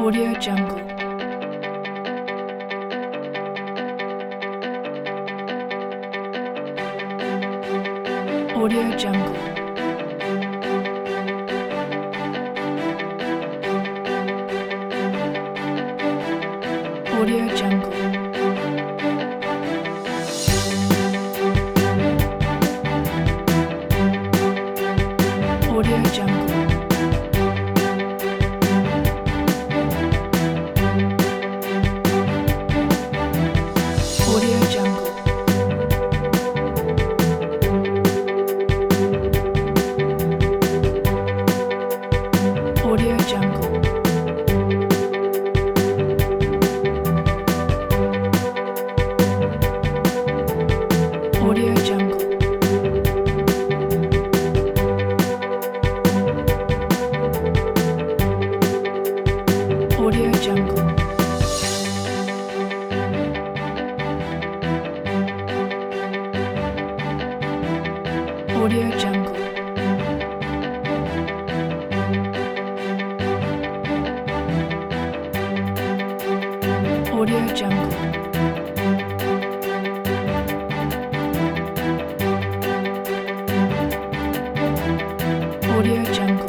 Audio Jungle. Audio Jungle. Audio Jungle. Audio Jungle. Audio Jungle. Audio Jungle. Audio Jungle. Audio Jungle. Audio Jungle. Audio Jungle. Audio Jungle.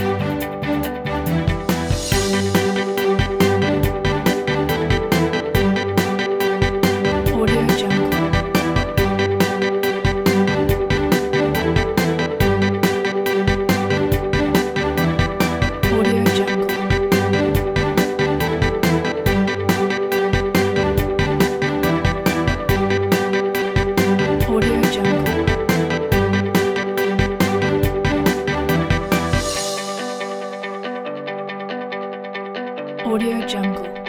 Audio Jungle. Audio Jungle. Audio Jungle. Audio Jungle.